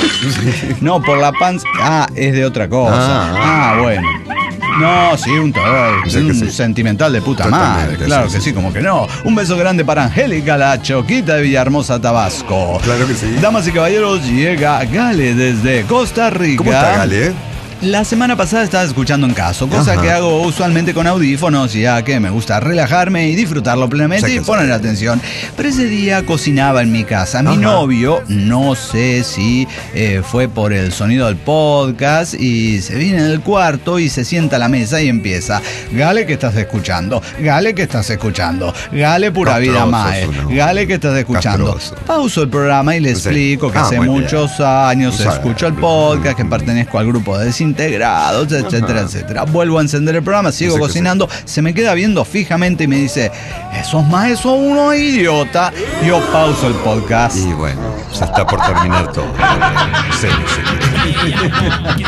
es. no, por la panza. Ah, es de otra cosa. Ah, Ah, bueno. No, sí, un, Sí un que sí. sentimental de puta Totalmente, madre. Claro sí, que sí. sí, como que no. Un beso grande para Angélica, la Choquita de Villahermosa, Tabasco. Claro que sí. Damas y caballeros, llega Gale desde Costa Rica. ¿Cómo está, Gale? La semana pasada estaba escuchando en caso, cosa Ajá. que hago usualmente con audífonos, ya que me gusta relajarme y disfrutarlo plenamente Sé y que poner sí. atención. Pero ese día cocinaba en mi casa. Mi Ajá. novio, no sé si eh, fue por el sonido del podcast, y se viene del cuarto y se sienta a la mesa y empieza. Gale, ¿qué estás escuchando? Gale, ¿qué estás escuchando? Gale, pura vida Castroso, mae. uno. Gale, ¿qué estás escuchando? Castroso. Pauso el programa y le Sí. explico que Ah, hace muy bien. muchos años Sabe. escucho el podcast, que pertenezco al grupo de desintegrados, etcétera, etcétera. Vuelvo a encender el programa, sigo Sé que cocinando, se me queda viendo fijamente y me dice, esos maes son unos idiotas. Yo pauso el podcast. Y bueno, se está por terminar todo. Sí, sí.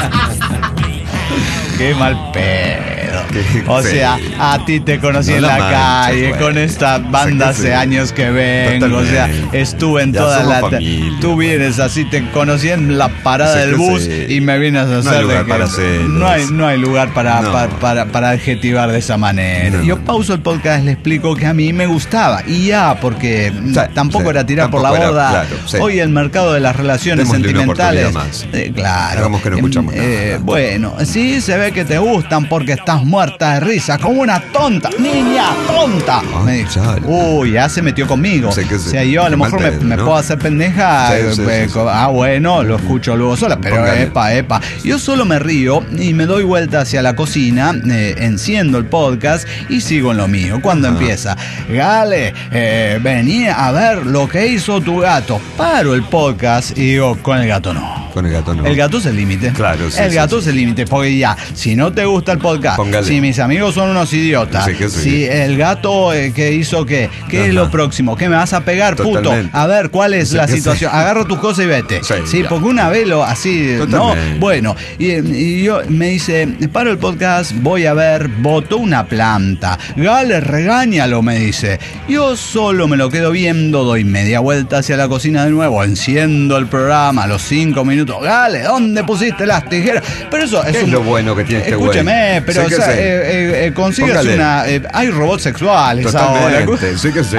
Qué mal pedo. Qué O feo. sea, a ti te conocí No en la la manches, calle, güey. con esta banda Sé que hace sí. años que vengo. O sea, Totalmente. estuve en Ya toda somos la. familia. Tú vienes así, te conocí en la parada Sé del que bus sí. y me vienes a No hay hacer de lugar que- para celos. no hay, no hay lugar para, No. para, para, para adjetivar de esa manera. No, Yo no. pauso el podcast, le explico que a mí me gustaba. Y ya, porque mm, Sí, tampoco sí. era tirar por la Tampoco era- borda. claro, sí. Hoy el mercado de las relaciones Démosle una sentimentales. oportunidad más. eh, claro. Hagamos que no Em, escuchamos eh, nada. Bueno, sí se ve que te gustan porque estás muerta de risa, como una tonta, niña tonta. Ay, Me dijo, chale. uy, ya se metió conmigo. Sé que sí. O sea, yo a lo Qué mejor mal me, pedo, me ¿no? puedo hacer pendeja. Sí, eh, sí, eh, sí, co- sí. Ah, bueno, lo escucho luego sola, pero Póngale. epa, epa. Yo solo me río y me doy vuelta hacia la cocina, eh, enciendo el podcast y sigo en lo mío. Cuando Ajá. empieza, Gale, eh, venía a ver lo que hizo tu gato. Paro el podcast y digo, con el gato no. Con el gato no. El gato es el límite. Claro, sí, El sí, gato sí. es el límite, porque ya, si no te gusta el podcast, Póngale. si mis amigos son unos idiotas, Sí que sí. si el gato eh, que hizo qué, ¿qué es Ajá. lo próximo? ¿Qué me vas a pegar, puto? Totalmente. A ver, ¿cuál es Sí la que sí. situación? Agarra tus cosas y vete. Sí, Sí, ya. porque una vez lo así, ¿no? Totalmente. Bueno, y, y yo me dice, paro el podcast, voy a ver, botó una planta. Gale, regáñalo, me dice. Yo solo me lo quedo viendo, doy media vuelta hacia la cocina de nuevo, enciendo el programa a los cinco minutos. Gale, ¿dónde pusiste las tijeras? Pero eso es ¿Qué es un- lo bueno que tiene este güey? Escúcheme, pero Sé que o sea, sí. eh, eh, eh, consigues Póngale. una. eh, hay robots sexuales ahora. Totalmente. Sí que sí.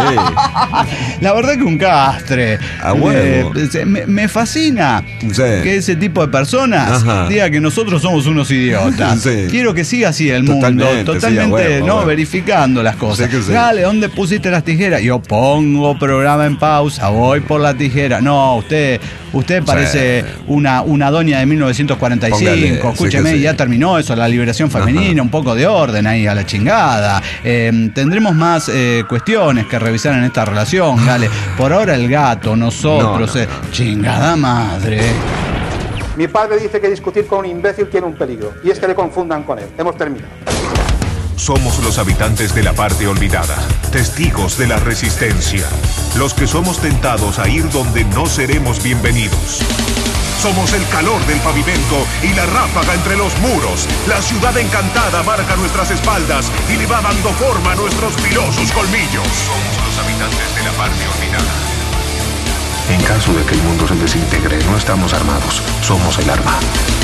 La verdad que un castre. A huevo. Eh, se- me, me fascina Sí. que ese tipo de personas Ajá. diga que nosotros somos unos idiotas. Sí. Quiero que siga así el mundo, Totalmente, sí, a totalmente, huevo, a no huevo. verificando las cosas. Sí que sí. Dale, ¿dónde pusiste las tijeras? Yo pongo programa en pausa, voy por la tijera. No, usted, usted parece una, una doña de mil novecientos cuarenta y cinco. Póngale, sí Escúcheme, que sí. ya terminó eso, la liberación femenina, Ajá. un poco de orden ahí a la chingada. Eh, tendremos más eh, cuestiones que revisar en esta relación, Gale. Por ahora el gato, nosotros, No, no, eh, no. chingada madre. Mi padre dice que discutir con un imbécil tiene un peligro, y es que le confundan con él. Hemos terminado. Somos los habitantes de la parte olvidada, testigos de la resistencia, los que somos tentados a ir donde no seremos bienvenidos. Somos el calor del pavimento y la ráfaga entre los muros. La ciudad encantada marca nuestras espaldas y le va dando forma a nuestros filosos colmillos. Somos los habitantes de la parte olvidada. En caso de que el mundo se desintegre, no estamos armados, somos el arma.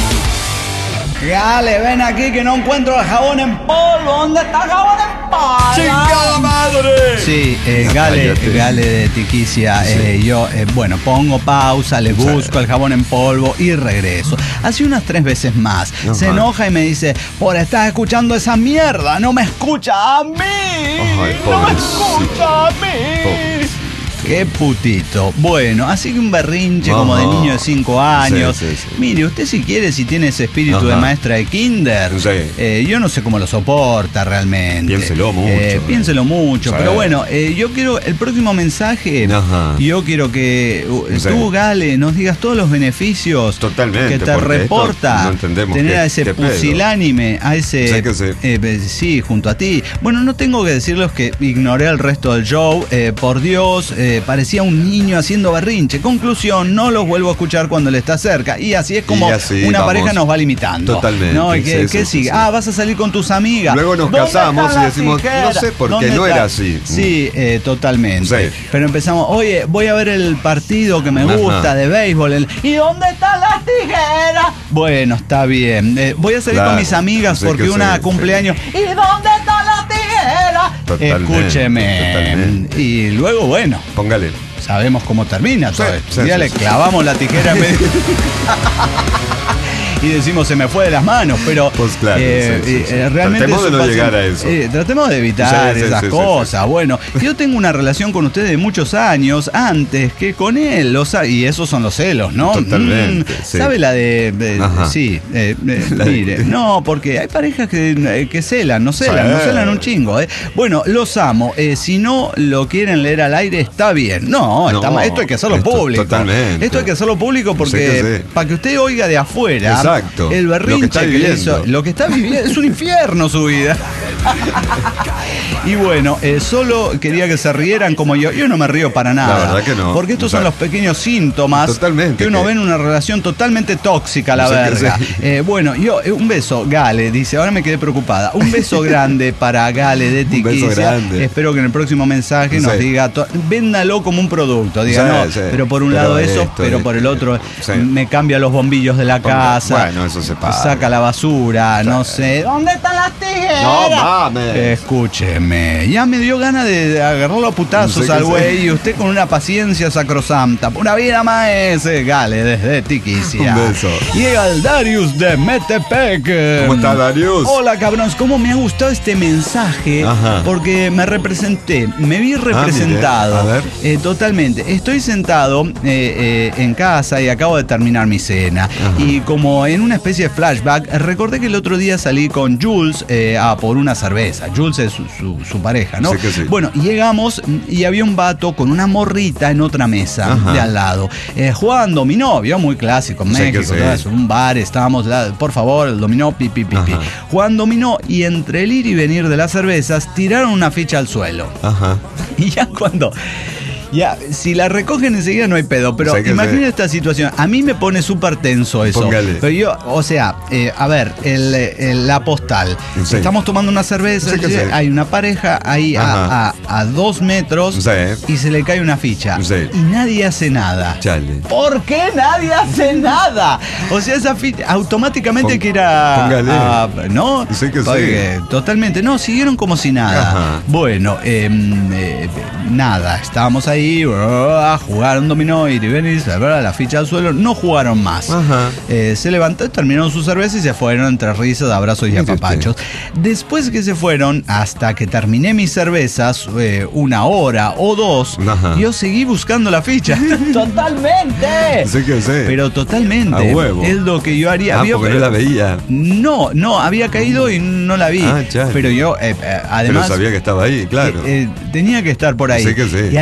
Gale, ven aquí que no encuentro el jabón en polvo. ¿Dónde está el jabón en polvo? ¡Chingada madre! Sí, eh, Gale, Gale de Tiquicia. Sí. Eh, yo, eh, bueno, pongo pausa, le busco sí. el jabón en polvo y regreso. Así unas tres veces más. Ajá. Se enoja y me dice, por estar escuchando esa mierda, no me escucha a mí. Ay, no me escucha a mí. Pobrecito. Qué putito. Bueno, así que un berrinche como de niño de cinco años. Sí, sí, sí. Mire, usted si quiere, si tiene ese espíritu Ajá. de maestra de kinder, sí. eh, yo no sé cómo lo soporta realmente. Piénselo mucho. Eh, piénselo mucho. Sí. Pero bueno, eh, yo quiero, el próximo mensaje, Ajá. yo quiero que uh, sí. tú, Gale, nos digas todos los beneficios Totalmente, que te reporta no entendemos tener qué, a ese pusilánime, a ese... Sí, sí. Eh, sí, junto a ti. Bueno, no tengo que decirles que ignoré el resto del show. Eh, por Dios... Eh, parecía un niño haciendo berrinche. Conclusión, no los vuelvo a escuchar cuando él está cerca. Y así es como así, una vamos, pareja nos va limitando. Totalmente. ¿No? ¿Y qué, sí, qué sí, sigue? Sí, sí. Ah, vas a salir con tus amigas. Luego nos casamos y decimos, tijera? no sé por qué, no era así. Sí, eh, totalmente. Sí. Pero empezamos, oye, voy a ver el partido que me gusta Ajá. de béisbol. El, ¿y dónde están las tijeras? Bueno, está bien. Eh, voy a salir claro, con mis amigas porque sí, una sí, cumpleaños. Sí. ¿Y dónde están las tijeras? Totalmente, Escúcheme. Totalmente. Y luego, bueno. Póngale. Sabemos cómo termina todo sí, esto. Sí, ya sí, le sí. clavamos la tijera en medio. Y decimos, se me fue de las manos, pero pues claro, eh, sí, sí, sí. Eh, realmente tratemos de no pasa, llegar a eso. Eh, tratemos de evitar sí, sí, esas sí, cosas. Sí, sí. Bueno, yo tengo una relación con ustedes de muchos años antes que con él, o sea, y esos son los celos, ¿no? Totalmente. Mm, sí. ¿Sabe la de, de sí? Eh, eh, la mire, de... no, porque hay parejas que, que celan, no celan, sí. no celan un chingo. ¿eh? Bueno, los amo. Eh, si no lo quieren leer al aire, está bien. No, no está, esto hay que hacerlo esto, público. Totalmente. Esto hay que hacerlo público porque sí, sí. para que usted oiga de afuera. Exacto. El berrinche lo que está viviendo. Que hizo, lo que está viviendo es un infierno su vida. Y bueno, eh, solo quería que se rieran como yo. Yo no me río para nada. La verdad que no. Porque estos o sea, son los pequeños síntomas totalmente, que uno que... ve en una relación totalmente tóxica, la no sé verga. Eh, bueno, yo, eh, un beso, Gale, dice, ahora me quedé preocupada. Un beso grande para Gale de Tiquicia. Espero que en el próximo mensaje sí. nos diga, to- véndalo como un producto. Diga, sí, no, sí. pero por un pero lado eso, esto, pero por el otro sí. me cambia los bombillos de la casa. Bueno, eso se pasa. Saca la basura, sí. no sé. ¿Dónde están las tijeras? No mames. Escúcheme. Ya me dio ganas de agarrarlo a putazos sí, al güey. Y usted con una paciencia sacrosanta. Una vida más ese. Gale, desde Tiquicia. Un beso. Llega el Darius de Metepec. ¿Cómo está, Darius? Hola, cabrones. ¿Cómo me ha gustado este mensaje? Ajá. Porque me representé. Me vi representado. Ah, a ver. Eh, totalmente. Estoy sentado eh, eh, en casa y acabo de terminar mi cena. Ajá. Y como en una especie de flashback, recordé que el otro día salí con Jules eh, a por una cerveza. Jules es su, su, su pareja, ¿no? Sí que sí. Bueno, llegamos y había un vato con una morrita en otra mesa Ajá. de al lado. Eh, jugando dominó, vio muy clásico en México, sí sí. ¿no? un bar, estábamos, la, por favor, el dominó, pi, pi, pi, pi. Jugando dominó y entre el ir y venir de las cervezas tiraron una ficha al suelo. Ajá. Y ya cuando... Ya, si la recogen enseguida no hay pedo, pero o sea imagina sé. esta situación. A mí me pone súper tenso eso. Póngale. Pero yo, o sea, eh, a ver, el, el, la postal. Sí. Estamos tomando una cerveza, sí ¿sí? hay una pareja ahí a, a, a dos metros sí. y se le cae una ficha. Sí. Y nadie hace nada. Chale. ¿Por qué nadie hace nada? O sea, esa ficha automáticamente Pon, que era... Póngale. A, ¿no? Sí que Porque, sí. Totalmente. No, siguieron como si nada. Ajá. Bueno, eh, eh, nada, estábamos ahí. A jugar un dominó y venir la ficha al suelo, no jugaron más. Eh, se levantó, terminaron su cerveza y se fueron entre risas, abrazos y apapachos. Después que se fueron, hasta que terminé mis cervezas, eh, una hora o dos, Ajá. yo seguí buscando la ficha. Totalmente. Sí que sé. Pero totalmente. A huevo. Es lo que yo haría. Ah, ¿vio? Porque pero, no la veía. No, no, había caído y no la vi. Ah, chale. Pero yo, eh, además. Pero sabía que estaba ahí, claro. Eh, eh, tenía que estar por ahí. Sí que sí. Y además uno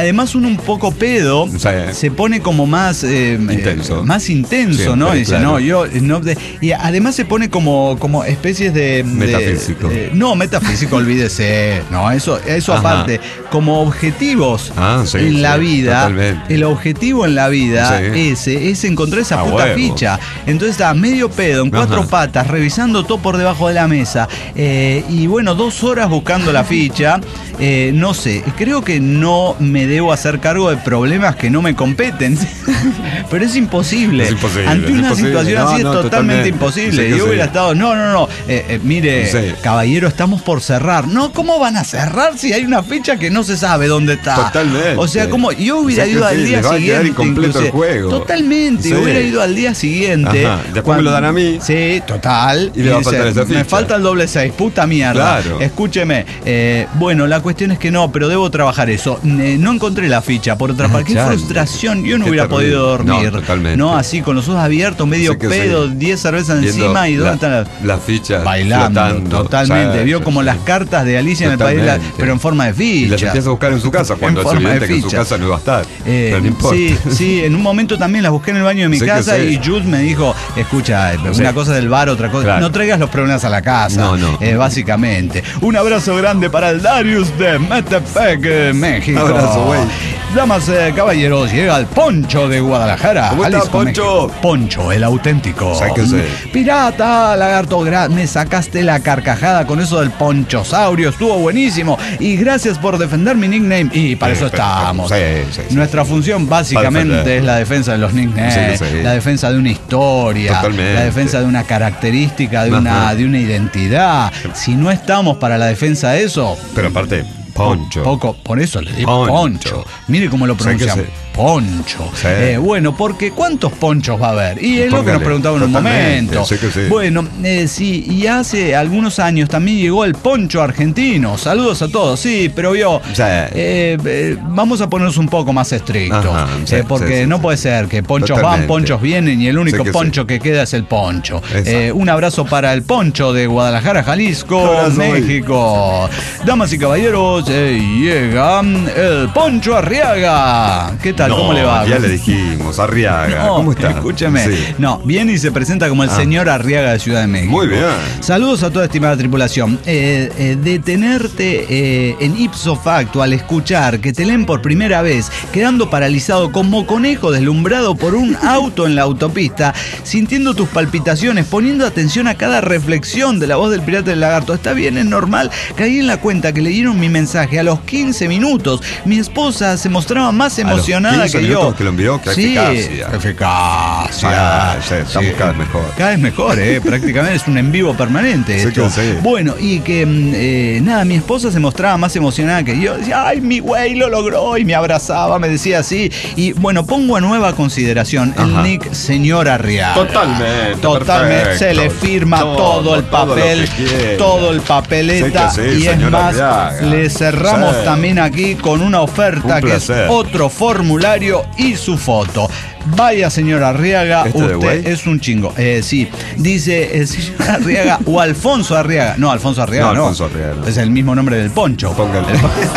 pone un poco pedo, Sí. se pone como más eh, Intenso. eh, más intenso, Siempre, ¿no? Y dice, claro. no, yo no, de- y además se pone como, como especies de, de- Metafísico. eh, no, metafísico, olvídese. No, eso, eso Ajá. aparte, como objetivos Ah, sí, en sí, la vida, totalmente. el objetivo en la vida Sí. ese es encontrar esa A puta huevo. ficha. Entonces está medio pedo, en cuatro Ajá. patas, revisando todo por debajo de la mesa. Eh, y bueno, dos horas buscando la ficha. Eh, no sé, creo que no me debo hacer cargo de problemas que no me competen. Pero es imposible. Es imposible, Ante es una imposible. situación No, así no, es totalmente totalmente. imposible. Sí que Yo hubiera sí. estado, no, no, no. eh, eh, mire, Sí. caballero, estamos por cerrar. No, ¿cómo van a cerrar si hay una fecha que no se sabe dónde está? Totalmente. O sea, como yo hubiera O sea que ido al sí, día les va a quedar siguiente. incompleto el inclusive. juego. Totalmente. Sí. Hubiera ido al día siguiente. Ajá. Después me lo dan a mí. Sí, total. Y le va a faltar esa Me ficha. falta el doble seis, puta mierda. Claro. Escúcheme. eh, bueno, la cuestión es que no, pero debo trabajar eso. Eh, no encontré la ficha, por otra Ah, parte. Qué chale. frustración. Yo no Qué hubiera terrible. podido dormir. No, totalmente. No, así con los ojos abiertos, medio Sí que pedo, sí. diez cervezas Viendo encima y dónde la- están las. las fichas Bailando, flotando. totalmente. Sí, Vio sí, como sí. las cartas de Alicia en el País, de la- Totalmente. pero en forma de Y las ficha. empieza a buscar en su casa cuando En es forma de evidente que en su ficha. casa no iba a estar. Eh, pero no importa. sí, sí, en un momento también las busqué en el baño de mi Sí que casa sí. y Jules me dijo, escucha, eh, Sí. una cosa del bar, otra cosa, Claro. no traigas los problemas a la casa, No, no. eh, básicamente. Un abrazo grande para el Darius de Metepec, eh, México. Abrazo, güey. Damas, eh, caballeros, llega el Poncho de Guadalajara. ¿Cómo está, Jalisco, Poncho? México. Poncho, el auténtico. Sí que sí. Pirata, lagarto, gra- me sacaste la carcajada con eso del ponchosaurio, estuvo buenísimo. Y gracias por defender mi nickname. Y para Sí, eso perfecto. estamos. Sí, sí, sí. Nuestra función Para básicamente defender. es la defensa de los nicknames, Sí, sí. la defensa de una historia, Totalmente. la defensa de una característica, de una, Ajá. de una identidad. Si no estamos para la defensa de eso, Pero aparte, Poncho. poco, por eso le digo Poncho. poncho. Mire cómo lo Sí que pronuncian. sí. Poncho. Sí. Eh, bueno, porque ¿cuántos ponchos va a haber? Y es lo que nos Póngale, preguntaba en un totalmente, momento. sí que sí. Bueno, eh, sí, y hace algunos años también llegó el poncho argentino. Saludos a todos, sí, pero vio, Sí. eh, eh, vamos a ponernos un poco más estrictos. Ajá, sí, eh, porque sí, sí, no sí. puede ser que ponchos Totalmente. van, ponchos vienen y el único Sí que sí. poncho que queda es el poncho. Exacto. Eh, un abrazo para el poncho de Guadalajara, Jalisco, Abrazo, güey. México. Damas y caballeros, eh, llega el Poncho Arriaga. ¿Qué tal? No, ¿Cómo le va? Ya le dijimos, Arriaga. No, ¿Cómo está? escúcheme. Sí. No, viene y se presenta como el Ah. señor Arriaga de Ciudad de México. Muy bien. Saludos a toda estimada tripulación. Eh, eh, detenerte eh, en ipso facto al escuchar que te leen por primera vez, quedando paralizado como conejo deslumbrado por un auto en la autopista, sintiendo tus palpitaciones, poniendo atención a cada reflexión de la voz del pirata del lagarto. Está bien, es normal. Caí en la cuenta que leyeron mi mensaje a los quince minutos. Mi esposa se mostraba más emocionada quince que yo. minutos que lo envió, qué Sí, eficacia. eficacia. Ah, sí, estamos cada vez mejor. Cada vez mejor, ¿eh? Prácticamente es un en vivo permanente Sí esto. que sí. Bueno, y que mm, eh, nada, mi esposa se mostraba más emocionada que yo. Decía, ay, mi güey lo logró, y me abrazaba, me decía así. Y bueno, pongo a nueva consideración el Ajá. nick señor Arriaga. Totalmente, Totalmente. perfecto. Se le firma todo, Todo, el todo lo papel, que quiera. todo el papeleta. Sí que sí, y es señor más, Arriaga. le cerramos Sí. también aquí con una oferta Un que es placer. otro formulario y su foto. Vaya, señor Arriaga, ¿Este de usted güey? es un chingo. Eh, sí, dice el señor Arriaga o Alfonso Arriaga. No, Alfonso Arriaga No, no. Alfonso Arriaga no. Es el mismo nombre del poncho. Póngale.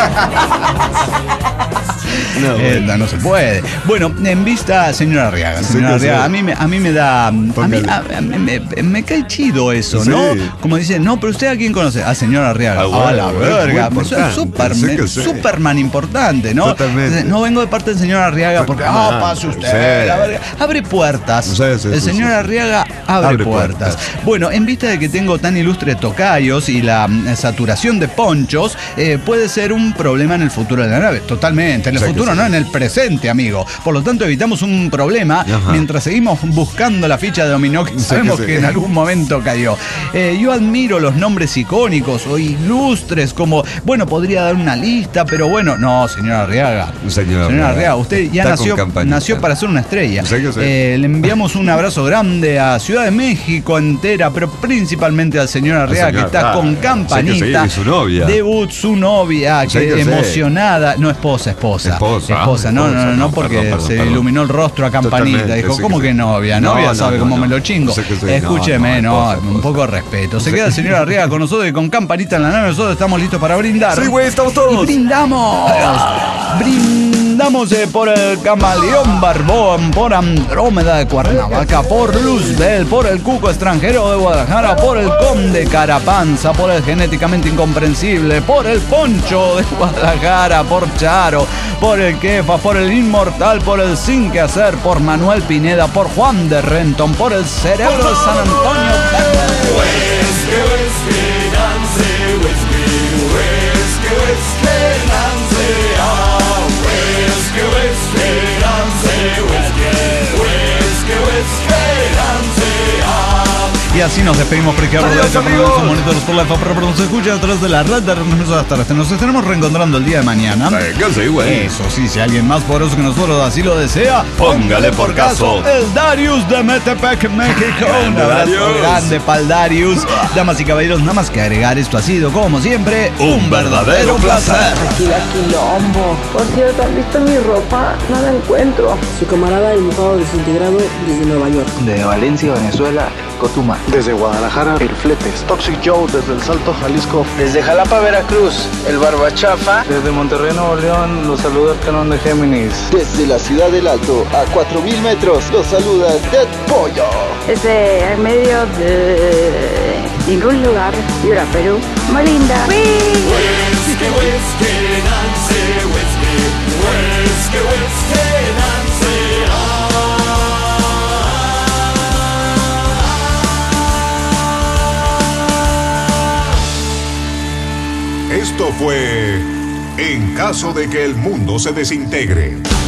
No, Eh, güey. no, no se puede. Bueno, en vista, señor Arriaga, Sí señor que Arriaga, sí. a mí me, a mí me da, a mí, Póngale. a- a mí me, me cae chido eso, Sí. ¿no? Como dice, no, pero usted a quién conoce, a señor Arriaga. Ah, bueno, a la bueno, verga, muy pues es importante, Superman, sí que sí. Superman importante, ¿no? Totalmente. Entonces, no vengo de parte del señor Arriaga porque, ah, Totalmente, pase usted, sí. la verga. Abre puertas. Sí, sí, El sí, señor sí. Arriaga abre, Abre puertas. puertas. Bueno, en vista de que tengo tan ilustres tocayos y la mm, saturación de ponchos, eh, puede ser un problema en el futuro de la nave. Totalmente. En el Sí que futuro, sí. no en el presente, amigo. Por lo tanto, evitamos un problema Ajá. mientras seguimos buscando la ficha de dominó que Sí sabemos que que, sí. en algún momento cayó. Eh, yo admiro los nombres icónicos o ilustres como, bueno, podría dar una lista, pero bueno, no, señor Arriaga. Señor Señor Arriaga. Arriaga, usted ya Está con nació, campanita. nació para ser una estrella. Sí que sí. Eh, le enviamos un abrazo grande a Ciudad de México entera, pero principalmente al señor Arriaga, señor que está Arriaga. con Sí campanita. que sí, y su novia. Debut su novia, Sí que que sí. emocionada. No, esposa, esposa. Esposa, Esposa, ah, no, esposa, no, no, no, porque perdón, perdón, se perdón. iluminó el rostro a campanita. Totalmente, Dijo, sí ¿cómo que que sí. novia? No, Novia no, sabe no, cómo no. me lo chingo. Sí que sí. Escúcheme, No, no, no, esposa, un poco de respeto. Se queda el señor Arriaga con nosotros y con campanita en la nave. Nosotros estamos listos para brindar. Sí, güey, estamos ¡Y todos. brindamos! ¡Brindamos! Andamos eh, por el Camaleón Barbón, por Andrómeda de Cuernavaca, por Luzbel, por el Cuco Extranjero de Guadalajara, por el Conde Carapanza, por el Genéticamente Incomprensible, por el Poncho de Guadalajara, por Charo, por el Kefa, por el Inmortal, por el Sin Que Hacer, por Manuel Pineda, por Juan de Renton, por el Cerebro de San Antonio. Y así nos despedimos por izquierda de esta programación Monitores por la F A, pero nos escucha a través de la red de hasta Nos estaremos reencontrando el día de mañana. Venga, sí, güey. Eso sí, si alguien más poderoso que nosotros así lo desea, póngale por caso. El Darius de Metepec, México. Un abrazo grande pa'l Darius. Damas y caballeros, nada más que agregar, esto ha sido, como siempre, un verdadero placer. Aquí la quilombo. Por cierto, ¿han visto mi ropa? No la encuentro. Su camarada el mojado desintegrado desde Nueva York. De Valencia, Venezuela, Cotuma. Desde Guadalajara, el Fletes. Toxic Joe desde el Salto, Jalisco. Desde Jalapa, Veracruz, el Barbachafa. Desde Monterrey, Nuevo León, los saluda el Canón de Géminis. Desde la Ciudad del Alto, a cuatro mil metros, los saluda Dead Pollo. Desde el medio de ningún lugar, Piura, Perú, Molinda. Whiskey, whiskey, Nancy, whiskey, whiskey, whiskey, Nancy, ah. Esto fue En caso de que el mundo se desintegre.